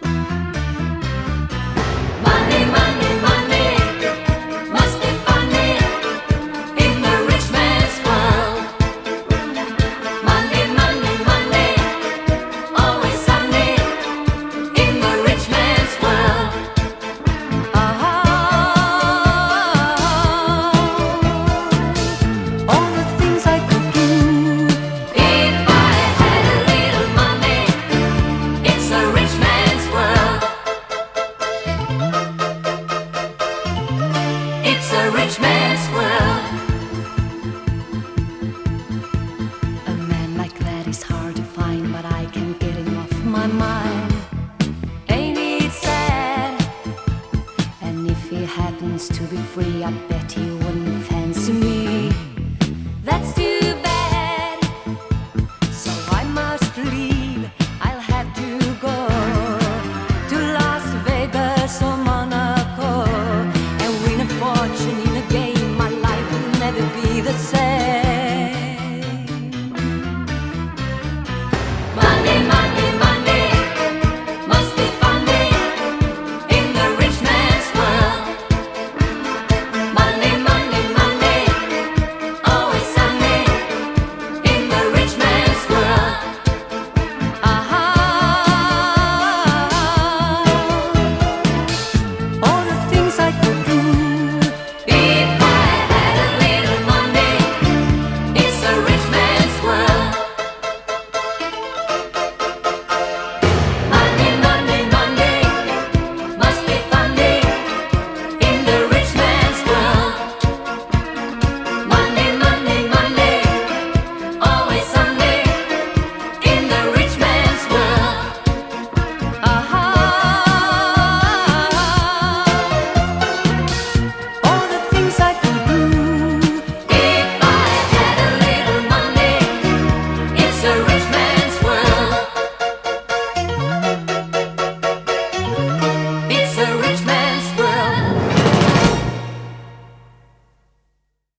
Money, money, money must be funny in the rich man's world. Money, money, money, always sunny in the rich man's world. All the things I could do if I had a little money. It's a rich man's world. It's a rich man's world. A man like that is hard to find, but I can't get him off my mind. Ain't it sad? And if he happens to be free, I bet he wouldn't fancy me. That's too bad. So I must leave. I'll have to go to Las Vegas or Monaco and win a fortune in a game. My life will never be the same. Money, money, money must be funny in the rich man's world. Money, money, money, always sunny in the rich man's world. All the things I could do if I had a little money. It's a rich man's world. Money, money, money must be funny in the rich man's world. Money, money, money, always sunny in the rich man's world.